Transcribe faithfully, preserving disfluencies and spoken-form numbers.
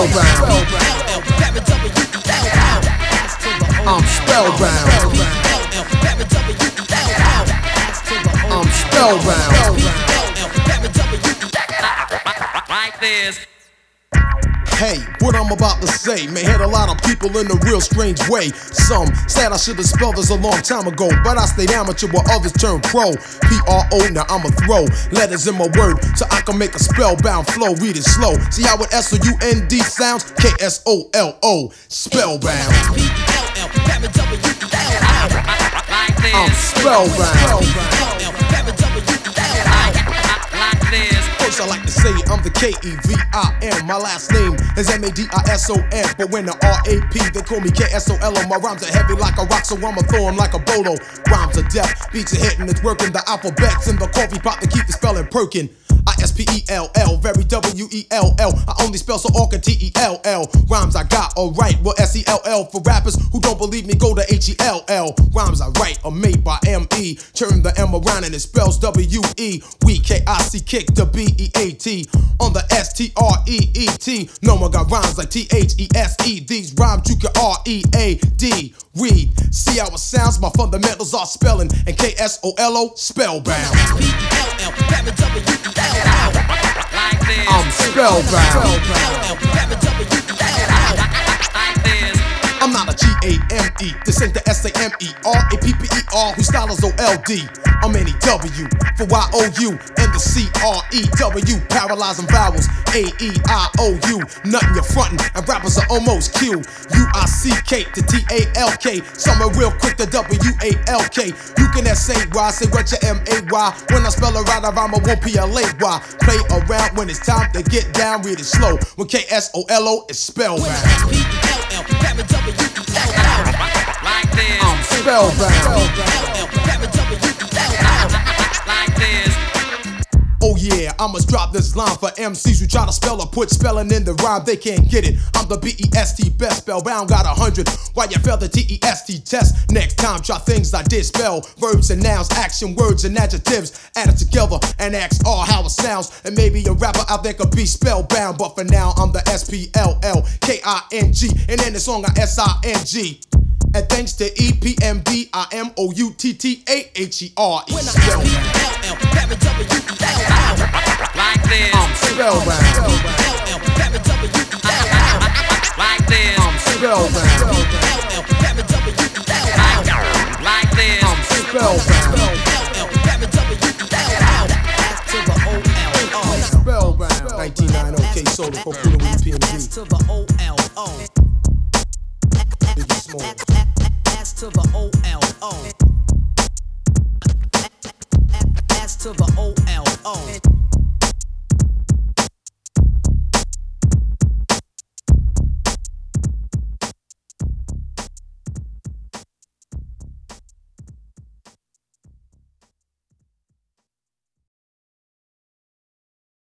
spellbound. I'm spellbound. I'm spellbound. Like this. Hey, what I'm about to say may hit a lot of people in a real strange way. Some said I should have spelled this a long time ago, but I stayed amateur while others turned pro. P R O, now I'ma throw letters in my word so I can make a spellbound flow. Read it slow. See how it S O U N D sounds? K S O L O, spellbound. I'm spellbound. First I like to say I'm the K E V I M. My last name is M A D I S O N. But when the R A P, they call me K S O L O. My rhymes are heavy like a rock, so I'ma throw 'em like a bolo. Rhymes are deaf, beats are hitting, it's working. The alphabets in the coffee pot to keep the spelling perking. I S P E L L, very W E L L. I only spell so all can T E L L. Rhymes I got alright, well S E L L. For rappers who don't believe me, go to H E L L. Rhymes I write are made by M E. Turn the M around and it spells W E. We K I C kick the B E A T. On the S T R E E T. No one got rhymes like T H E S E. These rhymes you can R E A D. Read, see how it sounds, my fundamentals are spelling. And K S O L O, spellbound. I'm spellbound. I'm not a G A M E, this ain't the S A M E R A P P E R, whose style is O L D. I'm N E W for Y O U and the C R E W, paralyzing vowels, A E I O U. Nothing you're frontin', and rappers are almost Q. U I C K to T A L K, some are real quick to W A L K. You can S A Y, say what your M A Y. When I spell it right, I rhyme, I won't P L A Y. Play around when it's time to get down, read it slow. When K S O L O is spellbound. Like this. I'm spellbound. Like this. Oh yeah, I must drop this line for M Cs who try to spell or put spelling in the rhyme, they can't get it. I'm the B E S T best, spellbound got a hundred. Why you failed the T E S T test? Next time try things I did spell. Verbs and nouns, action, words and adjectives. Add it together and ask all how it sounds. And maybe a rapper out there could be spellbound, but for now I'm the S P L L K I N G. And in the song I S I N G. And thanks to E P M D, I M O U T T A H E R E. Like this. I'm spellbound. Like this. I'm spellbound. Like this. I'm spellbound. Spellbound. nineteen ninety K Soul for Puna with P M D. Biggie Small. S to the O L O. S to the O L O.